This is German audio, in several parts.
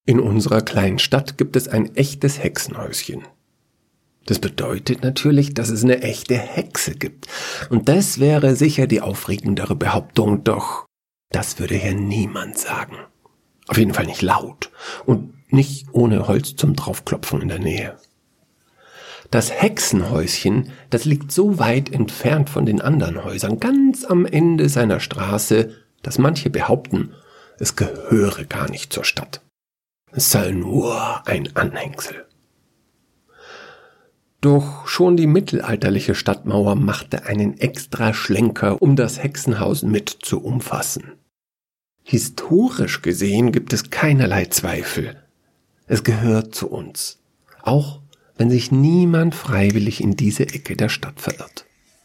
In unserer kleinen Stadt gibt es ein echtes Hexenhäuschen. Das bedeutet natürlich, dass es eine echte Hexe gibt. Und das wäre sicher die aufregendere Behauptung, doch das würde hier niemand sagen. Auf jeden Fall nicht laut und nicht ohne Holz zum Draufklopfen in der Nähe. Das Hexenhäuschen, das liegt so weit entfernt von den anderen Häusern, ganz am Ende seiner Straße, dass manche behaupten, es gehöre gar nicht zur Stadt. Es sei nur ein Anhängsel. Doch schon die mittelalterliche Stadtmauer machte einen extra Schlenker, um das Hexenhaus mit zu umfassen. Historisch gesehen gibt es keinerlei Zweifel. Es gehört zu uns, auch wenn sich niemand freiwillig in diese Ecke der Stadt verirrt.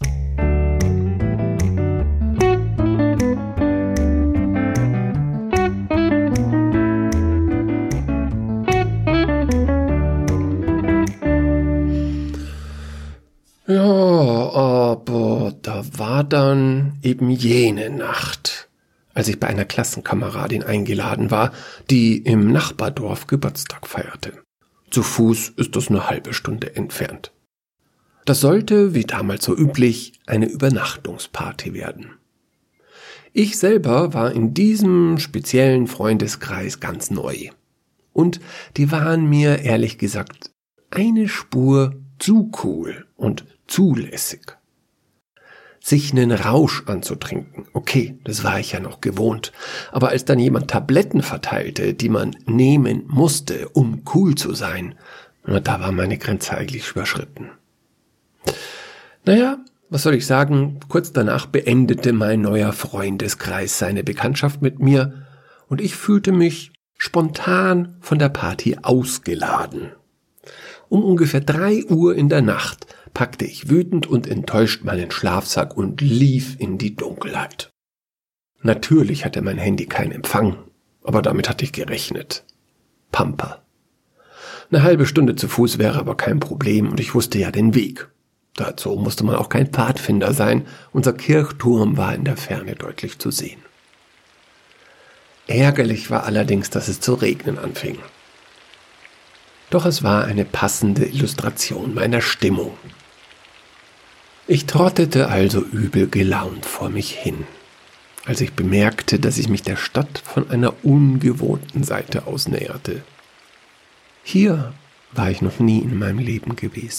Ja, aber da war dann eben jene Nacht, als ich bei einer Klassenkameradin eingeladen war, die im Nachbardorf Geburtstag feierte. Zu Fuß ist das eine halbe Stunde entfernt. Das sollte, wie damals so üblich, eine Übernachtungsparty werden. Ich selber war in diesem speziellen Freundeskreis ganz neu. Und die waren mir, ehrlich gesagt, eine Spur zu cool und zulässig. Sich einen Rausch anzutrinken, okay, das war ich ja noch gewohnt, aber als dann jemand Tabletten verteilte, die man nehmen musste, um cool zu sein, da war meine Grenze eigentlich überschritten. Naja, was soll ich sagen, kurz danach beendete mein neuer Freundeskreis seine Bekanntschaft mit mir und ich fühlte mich spontan von der Party ausgeladen. Um ungefähr 3 Uhr in der Nacht packte ich wütend und enttäuscht meinen Schlafsack und lief in die Dunkelheit. Natürlich hatte mein Handy keinen Empfang, aber damit hatte ich gerechnet. Pampa. Eine halbe Stunde zu Fuß wäre aber kein Problem und ich wusste ja den Weg. Dazu musste man auch kein Pfadfinder sein, unser Kirchturm war in der Ferne deutlich zu sehen. Ärgerlich war allerdings, dass es zu regnen anfing. Doch es war eine passende Illustration meiner Stimmung. Ich trottete also übel gelaunt vor mich hin, als ich bemerkte, dass ich mich der Stadt von einer ungewohnten Seite aus näherte. Hier war ich noch nie in meinem Leben gewesen.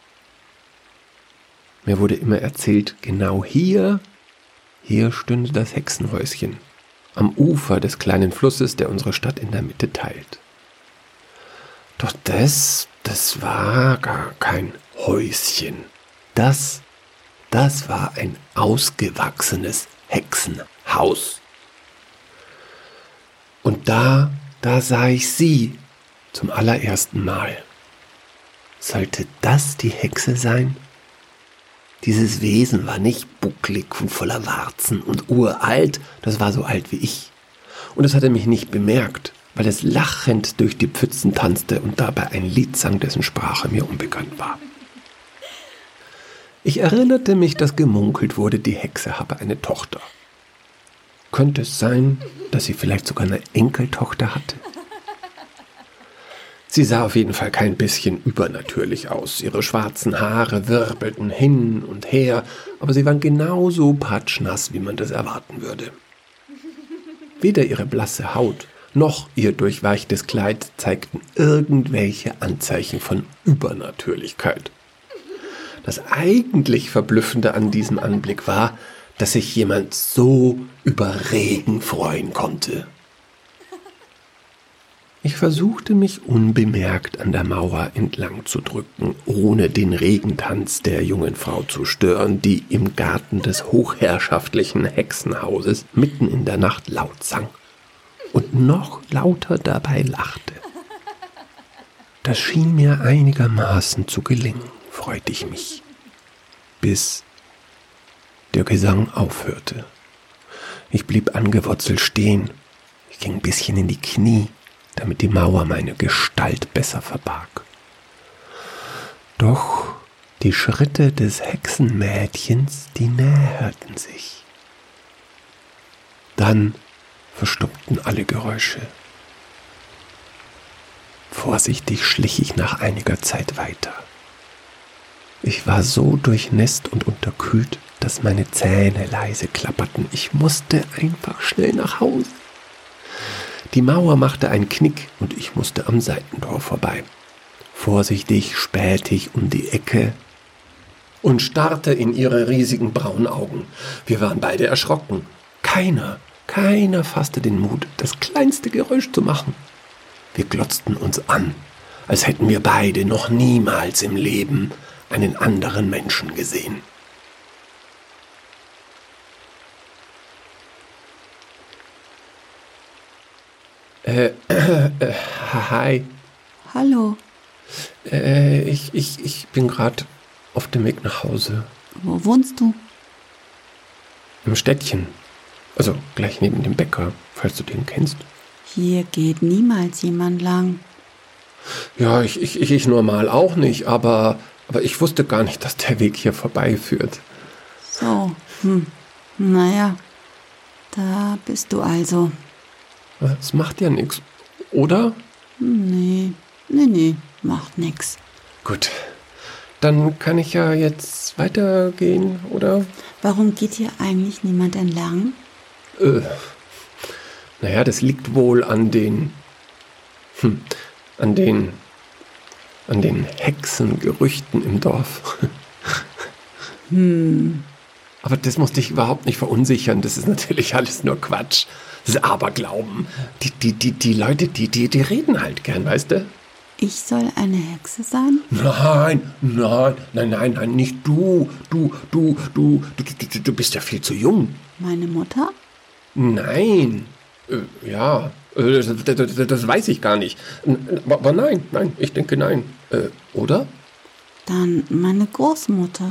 Mir wurde immer erzählt, genau hier stünde das Hexenhäuschen, am Ufer des kleinen Flusses, der unsere Stadt in der Mitte teilt. Doch das war gar kein Häuschen. Das war ein ausgewachsenes Hexenhaus. Und da sah ich sie zum allerersten Mal. Sollte das die Hexe sein? Dieses Wesen war nicht bucklig und voller Warzen und uralt, das war so alt wie ich. Und es hatte mich nicht bemerkt, weil es lachend durch die Pfützen tanzte und dabei ein Lied sang, dessen Sprache mir unbekannt war. Ich erinnerte mich, dass gemunkelt wurde, die Hexe habe eine Tochter. Könnte es sein, dass sie vielleicht sogar eine Enkeltochter hatte? Sie sah auf jeden Fall kein bisschen übernatürlich aus. Ihre schwarzen Haare wirbelten hin und her, aber sie waren genauso patschnass, wie man das erwarten würde. Weder ihre blasse Haut noch ihr durchweichtes Kleid zeigten irgendwelche Anzeichen von Übernatürlichkeit. Das eigentlich Verblüffende an diesem Anblick war, dass sich jemand so über Regen freuen konnte. Ich versuchte mich unbemerkt an der Mauer entlang zu drücken, ohne den Regentanz der jungen Frau zu stören, die im Garten des hochherrschaftlichen Hexenhauses mitten in der Nacht laut sang und noch lauter dabei lachte. Das schien mir einigermaßen zu gelingen, freute ich mich, bis der Gesang aufhörte. Ich blieb angewurzelt stehen, ich ging ein bisschen in die Knie, damit die Mauer meine Gestalt besser verbarg. Doch die Schritte des Hexenmädchens, die näherten sich. Dann verstummten alle Geräusche. Vorsichtig schlich ich nach einiger Zeit weiter. Ich war so durchnässt und unterkühlt, dass meine Zähne leise klapperten. Ich musste einfach schnell nach Hause. Die Mauer machte einen Knick und ich musste am Seitentor vorbei. Vorsichtig spähte ich um die Ecke und starrte in ihre riesigen braunen Augen. Wir waren beide erschrocken. Keiner fasste den Mut, das kleinste Geräusch zu machen. Wir glotzten uns an, als hätten wir beide noch niemals im Leben einen anderen Menschen gesehen. Hi. Hallo, Ich bin gerade auf dem Weg nach Hause. wo wohnst du? Im Städtchen. Also gleich neben dem Bäcker, falls du den kennst. Hier geht niemals jemand lang. Ja, ich normal auch nicht, aber ich wusste gar nicht, dass der Weg hier vorbeiführt. So, naja, da bist du also. Das macht ja nichts, oder? Nee, macht nix. Gut, dann kann ich ja jetzt weitergehen, oder? Warum geht hier eigentlich niemand entlang? Naja, das liegt wohl an den Hexengerüchten im Dorf. Aber das muss dich überhaupt nicht verunsichern. Das ist natürlich alles nur Quatsch. Das ist Aberglauben. Die Leute, die reden halt gern, weißt du? Ich soll eine Hexe sein? Nein, nicht du. Du bist ja viel zu jung. Meine Mutter? Nein. Das weiß ich gar nicht. Aber nein, ich denke nein. Oder? Dann meine Großmutter.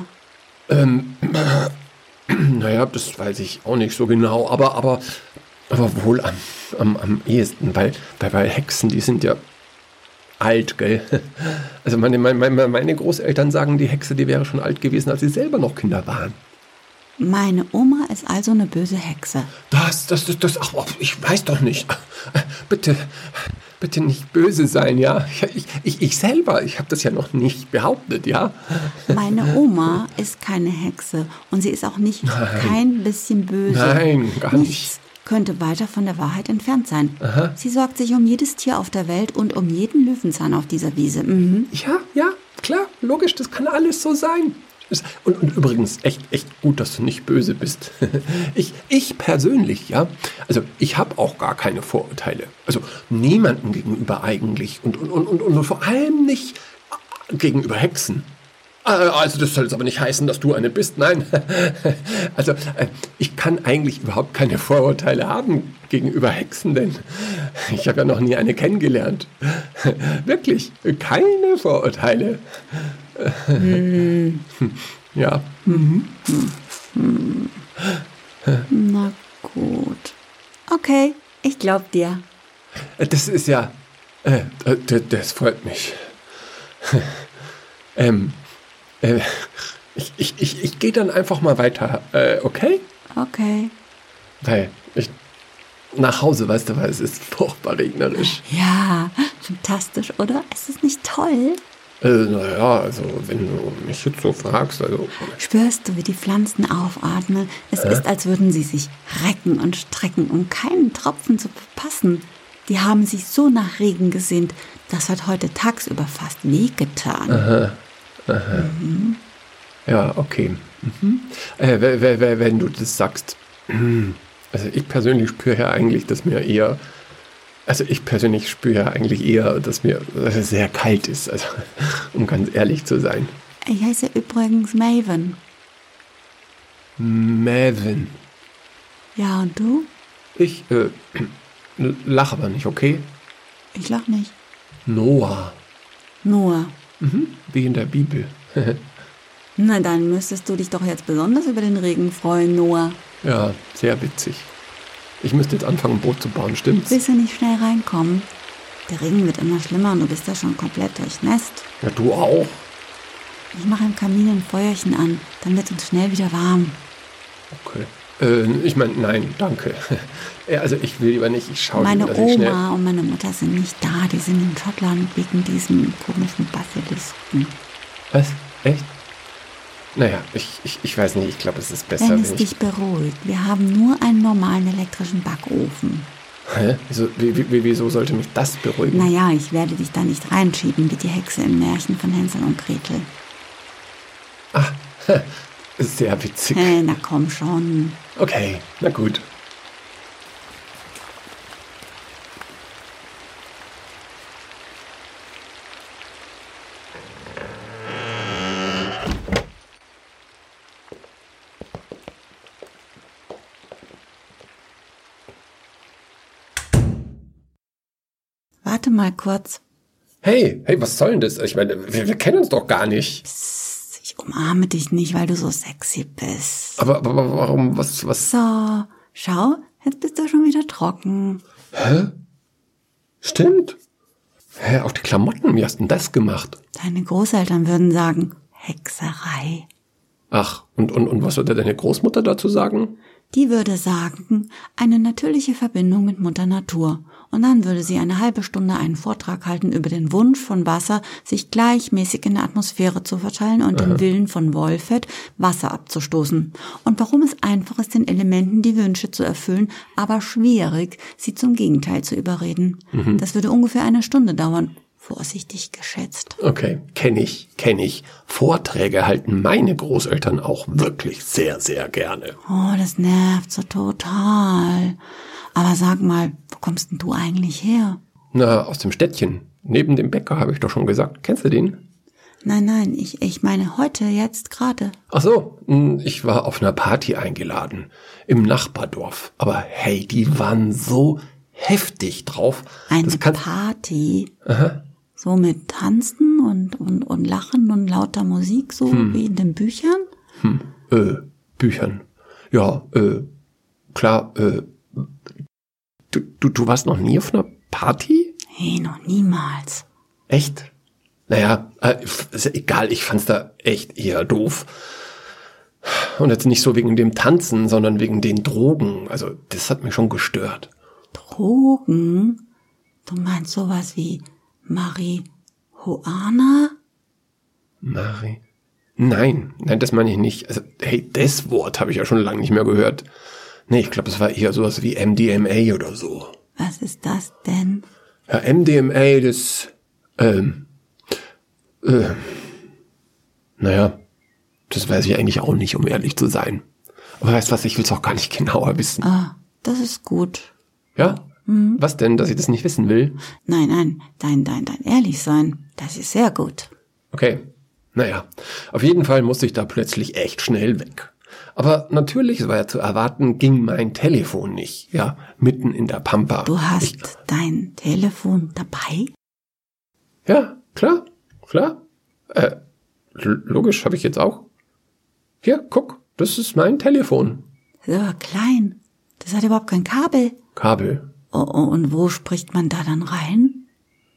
Naja, das weiß ich auch nicht so genau, aber wohl am ehesten, weil Hexen, die sind ja alt, gell? Also meine Großeltern sagen, die Hexe, die wäre schon alt gewesen, als sie selber noch Kinder waren. Meine Oma ist also eine böse Hexe. Das, ach, ich weiß doch nicht. Bitte nicht böse sein, ja? Ich selber, ich habe das ja noch nicht behauptet, ja? Meine Oma ist keine Hexe und sie ist auch nicht kein bisschen böse. Nein, gar nicht. Nichts könnte weiter von der Wahrheit entfernt sein. Aha. Sie sorgt sich um jedes Tier auf der Welt und um jeden Löwenzahn auf dieser Wiese. Ja, klar, logisch, das kann alles so sein. Und übrigens, echt gut, dass du nicht böse bist. Ich persönlich, ja, also ich habe auch gar keine Vorurteile. Also niemandem gegenüber eigentlich und vor allem nicht gegenüber Hexen. Also das soll jetzt aber nicht heißen, dass du eine bist, nein. Also ich kann eigentlich überhaupt keine Vorurteile haben gegenüber Hexen, denn ich habe ja noch nie eine kennengelernt. Wirklich, keine Vorurteile. Ja. Na gut. Okay, ich glaub dir. Das ist ja... das freut mich. Ich gehe dann einfach mal weiter, okay? Okay. Weil nach Hause, weißt du, weil es ist furchtbar regnerisch. Ja, fantastisch, oder? Ist es nicht toll? Naja, also wenn du mich jetzt so fragst, also... Spürst du, wie die Pflanzen aufatmen? Es ist, als würden sie sich recken und strecken, um keinen Tropfen zu verpassen. Die haben sich so nach Regen gesehnt, das hat heute tagsüber fast wehgetan. Aha. Ja, okay. Wenn du das sagst, also ich persönlich spüre ja eigentlich, dass mir eher... Also ich persönlich spüre ja eigentlich eher, dass es sehr kalt ist, also um ganz ehrlich zu sein. Ich heiße übrigens Maven. Maven. Ja, und du? Ich lach aber nicht, okay? Ich lach nicht. Noah. Noah. Wie in der Bibel. Na, dann müsstest du dich doch jetzt besonders über den Regen freuen, Noah. Ja, sehr witzig. Ich müsste jetzt anfangen, ein Boot zu bauen, stimmt's? Willst du nicht schnell reinkommen? Der Regen wird immer schlimmer und du bist ja schon komplett durchnässt. Ja, du auch. Ich mache im Kamin ein Feuerchen an, dann wird uns schnell wieder warm. Okay. Ich meine, nein, danke. Ja, also ich will lieber nicht, ich schaue Meine lieber, dass ich schnell... Oma und meine Mutter sind nicht da, die sind in Schottland wegen diesem komischen Basilisken. Was? Echt? Naja, ich weiß nicht, ich glaube, es ist besser, wenn es dich beruhigt, wir haben nur einen normalen elektrischen Backofen. Hä? Wieso sollte mich das beruhigen? Naja, ich werde dich da nicht reinschieben wie die Hexe im Märchen von Hänsel und Gretel. Ach, sehr witzig. Hey, na komm schon. Okay, na gut. Warte mal kurz. Hey, was soll denn das? Ich meine, wir kennen uns doch gar nicht. Psst, ich umarme dich nicht, weil du so sexy bist. Aber warum, was? So, schau, jetzt bist du schon wieder trocken. Hä? Stimmt. Hä, auch die Klamotten, wie hast du denn das gemacht? Deine Großeltern würden sagen, Hexerei. Ach, und was würde deine Großmutter dazu sagen? Die würde sagen, eine natürliche Verbindung mit Mutter Natur. Und dann würde sie eine halbe Stunde einen Vortrag halten über den Wunsch von Wasser, sich gleichmäßig in der Atmosphäre zu verteilen und den Willen von Wolfett, Wasser abzustoßen. Und warum es einfach ist, den Elementen die Wünsche zu erfüllen, aber schwierig, sie zum Gegenteil zu überreden. Das würde ungefähr eine Stunde dauern. Vorsichtig geschätzt. Okay, kenn ich. Vorträge halten meine Großeltern auch wirklich sehr, sehr gerne. Oh, das nervt so total. Aber sag mal, wo kommst denn du eigentlich her? Na, aus dem Städtchen. Neben dem Bäcker, habe ich doch schon gesagt. Kennst du den? Nein, ich meine heute, jetzt gerade. Ach so, ich war auf einer Party eingeladen. Im Nachbardorf. Aber hey, die waren so heftig drauf. Eine Party? Aha. So mit Tanzen und Lachen und lauter Musik, so wie in den Büchern? Büchern. Ja, klar, du warst noch nie auf einer Party? Hey, noch niemals. Echt? Naja, ist ja egal, ich fand's da echt eher doof. Und jetzt nicht so wegen dem Tanzen, sondern wegen den Drogen. Also, das hat mich schon gestört. Drogen? Du meinst sowas wie Marihuana? Nein, das meine ich nicht. Also, hey, das Wort habe ich ja schon lange nicht mehr gehört. Nee, ich glaube, es war eher sowas wie MDMA oder so. Was ist das denn? Ja, MDMA, das, naja, das weiß ich eigentlich auch nicht, um ehrlich zu sein. Aber weißt du was, ich will es auch gar nicht genauer wissen. Ah, das ist gut. Ja? Was denn, dass ich das nicht wissen will? Nein, dein ehrlich sein, das ist sehr gut. Okay, naja, auf jeden Fall musste ich da plötzlich echt schnell weg. Aber natürlich, es war ja zu erwarten, ging mein Telefon nicht, ja, mitten in der Pampa. Du hast dein Telefon dabei? Ja, klar. Logisch, habe ich jetzt auch. Hier, guck, das ist mein Telefon. Das ist aber klein. Das hat überhaupt kein Kabel. Kabel. Oh, und wo spricht man da dann rein?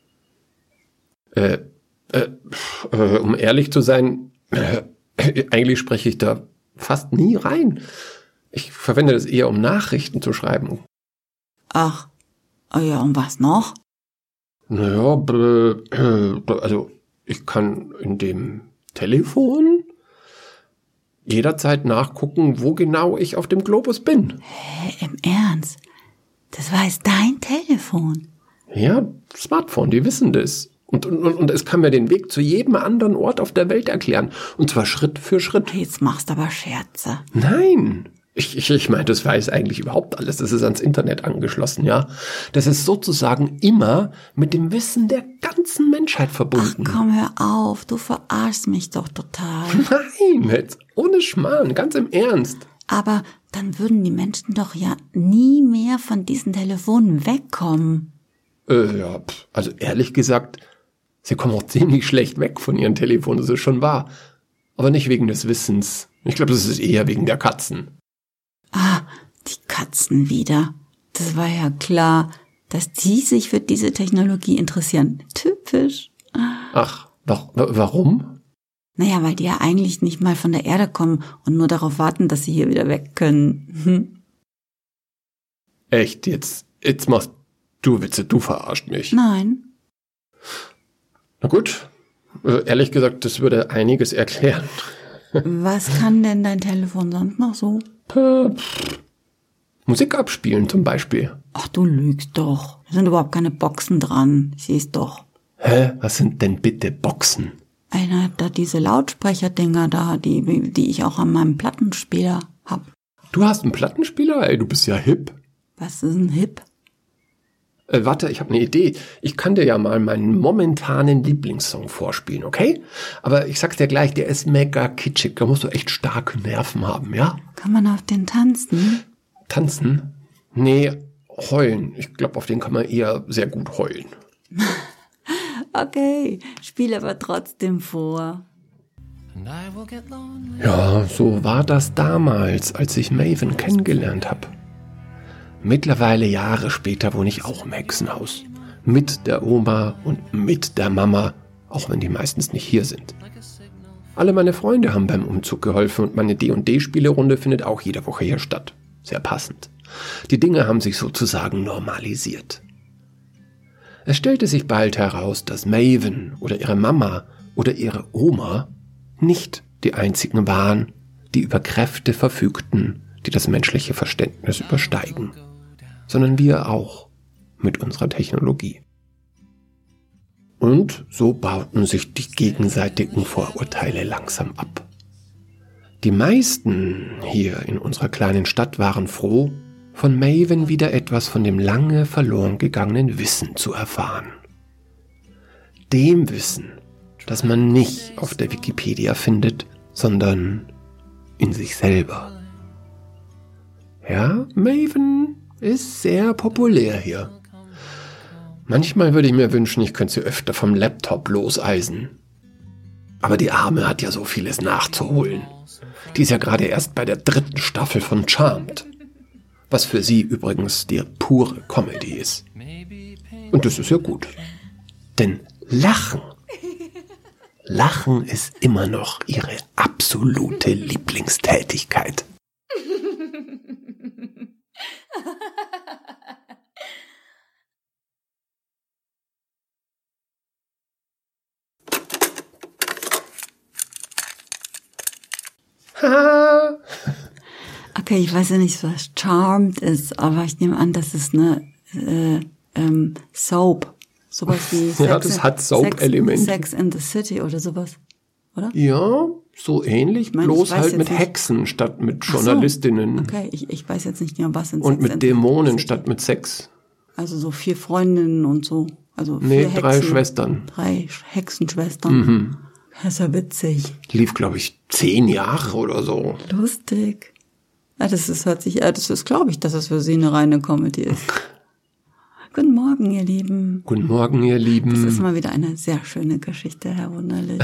Um ehrlich zu sein, eigentlich spreche ich da fast nie rein. Ich verwende das eher, um Nachrichten zu schreiben. Ach, ja, und was noch? Naja, also ich kann in dem Telefon jederzeit nachgucken, wo genau ich auf dem Globus bin. Hä, im Ernst? Das weiß dein Telefon? Ja, Smartphone, die wissen das. Und es kann mir den Weg zu jedem anderen Ort auf der Welt erklären. Und zwar Schritt für Schritt. Jetzt machst du aber Scherze. Nein. Ich meine, das weiß eigentlich überhaupt alles. Das ist ans Internet angeschlossen, ja. Das ist sozusagen immer mit dem Wissen der ganzen Menschheit verbunden. Ach, komm, hör auf. Du verarschst mich doch total. Nein, jetzt ohne Schmarrn, ganz im Ernst. Aber dann würden die Menschen doch ja nie mehr von diesen Telefonen wegkommen. Ja, also ehrlich gesagt, sie kommen auch ziemlich schlecht weg von ihren Telefonen, das ist schon wahr. Aber nicht wegen des Wissens. Ich glaube, das ist eher wegen der Katzen. Ah, die Katzen wieder. Das war ja klar, dass die sich für diese Technologie interessieren. Typisch. Ach, warum? Naja, weil die ja eigentlich nicht mal von der Erde kommen und nur darauf warten, dass sie hier wieder weg können. Echt, jetzt machst du Witze, du verarscht mich. Nein. Na gut, ehrlich gesagt, das würde einiges erklären. Was kann denn dein Telefon sonst noch so? Musik abspielen zum Beispiel. Ach, du lügst doch. Da sind überhaupt keine Boxen dran. Siehst doch. Hä? Was sind denn bitte Boxen? Einer da diese Lautsprecherdinger da, die ich auch an meinem Plattenspieler hab. Du hast einen Plattenspieler? Ey, du bist ja hip. Was ist ein Hip? Warte, ich habe eine Idee. Ich kann dir ja mal meinen momentanen Lieblingssong vorspielen, okay? Aber ich sag's dir gleich, der ist mega kitschig. Da musst du echt starke Nerven haben, ja? Kann man auf den tanzen? Tanzen? Nee, heulen. Ich glaube, auf den kann man eher sehr gut heulen. Okay, spiel aber trotzdem vor. Ja, so war das damals, als ich Maven kennengelernt habe. Mittlerweile Jahre später wohne ich auch im Hexenhaus. Mit der Oma und mit der Mama, auch wenn die meistens nicht hier sind. Alle meine Freunde haben beim Umzug geholfen und meine D&D-Spielerunde findet auch jede Woche hier statt. Sehr passend. Die Dinge haben sich sozusagen normalisiert. Es stellte sich bald heraus, dass Maven oder ihre Mama oder ihre Oma nicht die einzigen waren, die über Kräfte verfügten, die das menschliche Verständnis übersteigen, sondern wir auch mit unserer Technologie. Und so bauten sich die gegenseitigen Vorurteile langsam ab. Die meisten hier in unserer kleinen Stadt waren froh, von Maven wieder etwas von dem lange verloren gegangenen Wissen zu erfahren. Dem Wissen, das man nicht auf der Wikipedia findet, sondern in sich selber. Ja, Maven ist sehr populär hier. Manchmal würde ich mir wünschen, ich könnte sie öfter vom Laptop loseisen. Aber die Arme hat ja so vieles nachzuholen. Die ist ja gerade erst bei der 3. Staffel von Charmed. Was für sie übrigens die pure Comedy ist. Und das ist ja gut. Denn Lachen ist immer noch ihre absolute Lieblingstätigkeit. Okay, ich weiß ja nicht, was Charmed ist, aber ich nehme an, das ist eine Soap. Sowas wie ja, das hat Soap-Elemente. Sex in the City oder sowas, oder? Ja, so ähnlich, bloß halt mit nicht. Hexen statt mit Journalistinnen. So. Okay, ich weiß jetzt nicht genau, was in und Sex mit Dämonen statt mit Sex. Also so 4 Freundinnen und so. Also 4 Nee, Hexen, 3 Schwestern. 3 Hexenschwestern. Das ist ja witzig. Lief, glaube ich, 10 Jahre oder so. Lustig. Ja, das ist, glaube ich, dass es für sie eine reine Comedy ist. Guten Morgen, ihr Lieben. Guten Morgen, ihr Lieben. Das ist mal wieder eine sehr schöne Geschichte, Herr Wunderlich.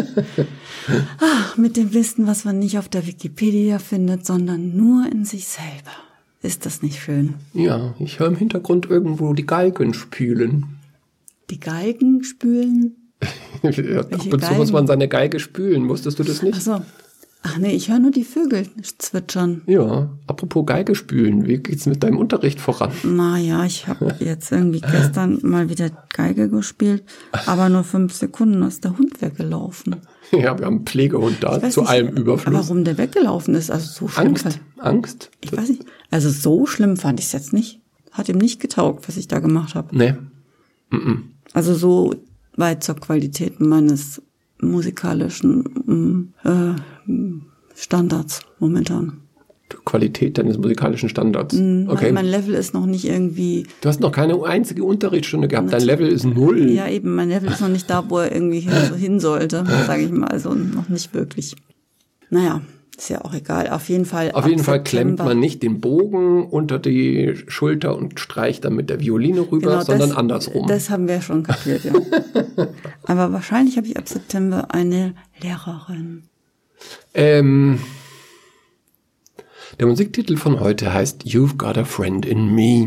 Mit dem Wissen, was man nicht auf der Wikipedia findet, sondern nur in sich selber. Ist das nicht schön? Ja, ich höre im Hintergrund irgendwo die Geigen spielen. Die Geigen spülen? Ab und zu muss man seine Geige spülen. Wusstest du das nicht? Ach so. Ach nee, ich höre nur die Vögel zwitschern. Ja, apropos Geige spülen, wie geht's mit deinem Unterricht voran? Naja, ich habe jetzt irgendwie gestern mal wieder Geige gespielt, aber nur 5 Sekunden ist der Hund weggelaufen. Ja, wir haben einen Pflegehund da, zu allem Überfluss. Warum der weggelaufen ist, also so schlimm. Angst? Ich weiß nicht. Also so schlimm fand ich es jetzt nicht. Hat ihm nicht getaugt, was ich da gemacht habe. Nee. Also so weit zur Qualität meines musikalischen Standards momentan. Die Qualität deines musikalischen Standards. Okay. Mein Level ist noch nicht irgendwie... Du hast noch keine einzige Unterrichtsstunde gehabt. Dein Level ist 0. Ja, eben. Mein Level ist noch nicht da, wo er irgendwie hin sollte, sage ich mal. Also noch nicht wirklich. Naja, ist ja auch egal. Auf jeden Fall klemmt man nicht den Bogen unter die Schulter und streicht dann mit der Violine rüber, sondern andersrum. Das haben wir schon kapiert, ja. Aber wahrscheinlich habe ich ab September eine Lehrerin. Der Musiktitel von heute heißt You've Got a Friend in Me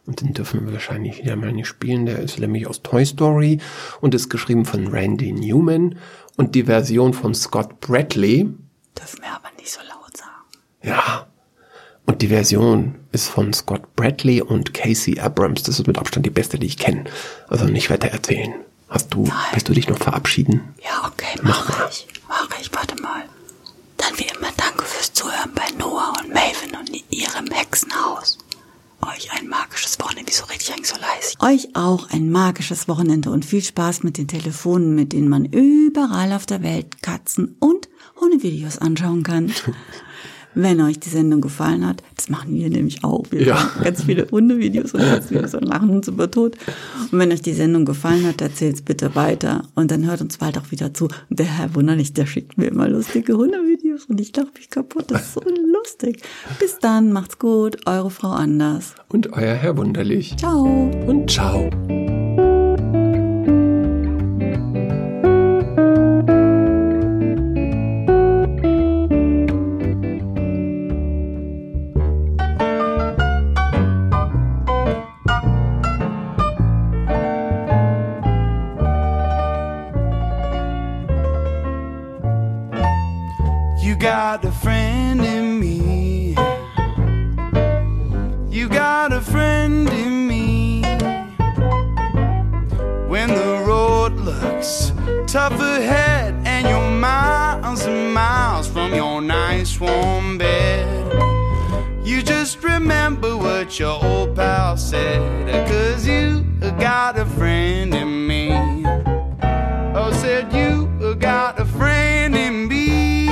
Und den dürfen wir wahrscheinlich wieder mal nicht spielen. Der ist nämlich aus Toy Story und ist geschrieben von Randy Newman. Und die Version von Scott Bradley. Dürfen wir aber nicht so laut sagen. Ja. Und die Version ist von Scott Bradley und Casey Abrams. Das ist mit Abstand die beste, die ich kenne. Also nicht weiter erzählen. Willst du dich noch verabschieden? Ja, okay, mach ich. Warte mal. Dann wie immer danke fürs Zuhören bei Noah und Maven und ihrem Hexenhaus. Euch ein magisches Wochenende. Wieso rede ich eigentlich so leise? Euch auch ein magisches Wochenende und viel Spaß mit den Telefonen, mit denen man überall auf der Welt Katzen- und Hundevideos anschauen kann. Wenn euch die Sendung gefallen hat, das machen wir nämlich auch. Wir machen ganz viele Hundevideos und Katzenvideos und lachen uns über tot. Und wenn euch die Sendung gefallen hat, erzählt es bitte weiter. Und dann hört uns bald auch wieder zu. Und der Herr Wunderlich, der schickt mir immer lustige Hundevideos und ich lache mich kaputt. Das ist so lustig. Bis dann, macht's gut. Eure Frau Anders. Und euer Herr Wunderlich. Ciao. Und ciao. You got a friend in me. You got a friend in me. When the road looks tough ahead and you're miles and miles from your nice warm bed, you just remember what your old pal said, 'cause you got a friend in me. Oh, said you got a friend in me.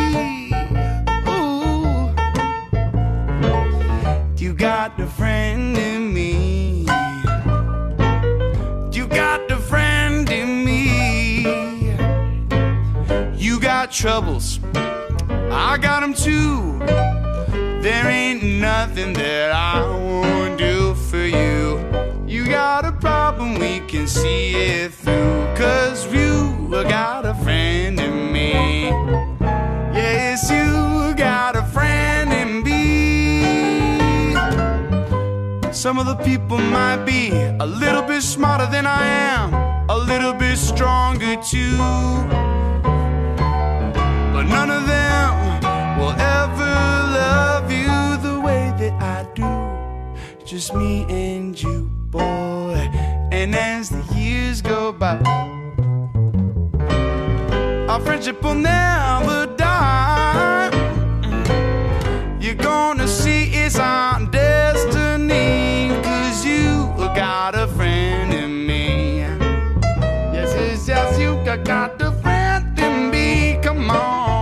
You got a friend in me. You got a friend in me. You got troubles, I got them too. There ain't nothing that I won't do for you. You got a problem, we can see it through, 'cause you got a friend in me. Yes, you got a friend in me. Some of the people might be a little bit smarter than I am, a little bit stronger too, but none of them will ever love you the way that I do. Just me and you, boy. And as the years go by, our friendship will never die. You're gonna see it's our destiny, 'cause you got a friend in me. Yes, yes, yes, you got a friend in me. Come on.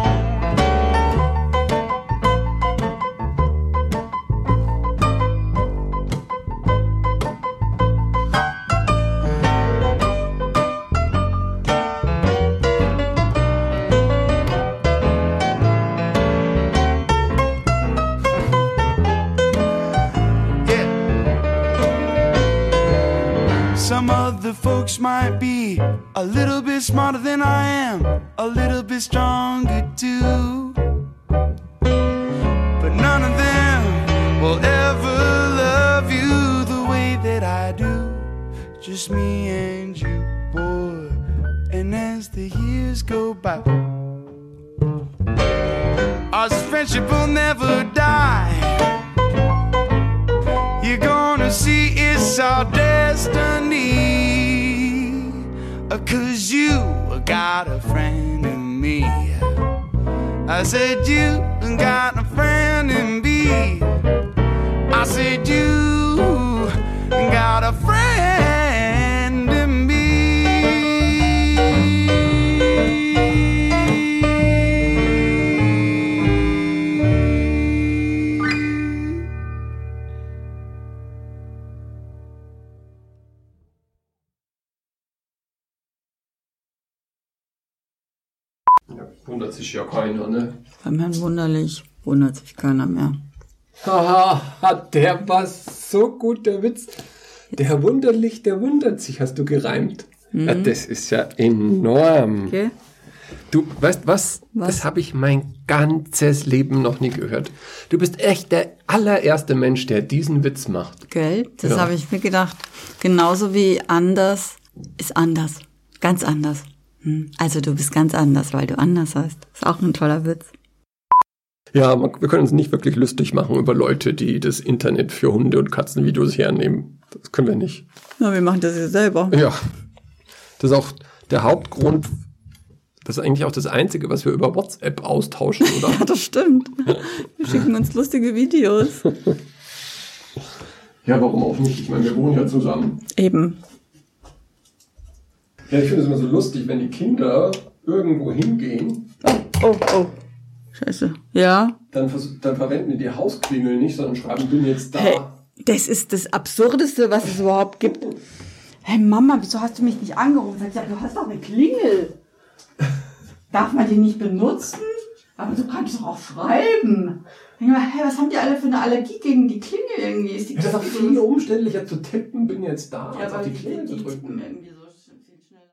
Some other folks might be a little bit smarter than I am, a little bit stronger too, but none of them will ever love you the way that I do. Just me and you, boy. And as the years go by, our friendship will never die. You're gonna see it's our destiny, 'cause you got a friend in me. I said you got a friend in me. I said you got a friend in me. Wundert sich ja keiner, ne? Beim Herrn Wunderlich wundert sich keiner mehr. Haha, der war so gut, der Witz. Der Herr Wunderlich, der wundert sich, hast du gereimt. Ja, das ist ja enorm. Okay. Du, weißt was? Das habe ich mein ganzes Leben noch nie gehört. Du bist echt der allererste Mensch, der diesen Witz macht. Gell? Das habe ich mir gedacht. Genauso wie anders ist anders. Ganz anders. Also du bist ganz anders, weil du anders heißt. Ist auch ein toller Witz. Ja, wir können uns nicht wirklich lustig machen über Leute, die das Internet für Hunde- und Katzenvideos hernehmen. Das können wir nicht. Na, wir machen das ja selber. Ja. Das ist auch der Hauptgrund. Das ist eigentlich auch das Einzige, was wir über WhatsApp austauschen, oder? Ja, das stimmt. Wir schicken uns lustige Videos. Ja, warum auch nicht? Ich meine, wir wohnen ja zusammen. Eben. Ja, ich finde es immer so lustig, wenn die Kinder irgendwo hingehen. Oh. Scheiße. Ja. Dann verwenden die Hausklingel nicht, sondern schreiben, bin jetzt da. Hey, das ist das Absurdeste, was es überhaupt gibt. Hey Mama, wieso hast du mich nicht angerufen? Sag ich, du hast doch eine Klingel. Darf man die nicht benutzen? Aber du kannst doch auch schreiben. Denk mal, hey, was haben die alle für eine Allergie gegen die Klingel irgendwie? Das ist auch viel umständlicher zu tippen, bin jetzt da, ja, als auf die die Klingel zu drücken. irgendwie so.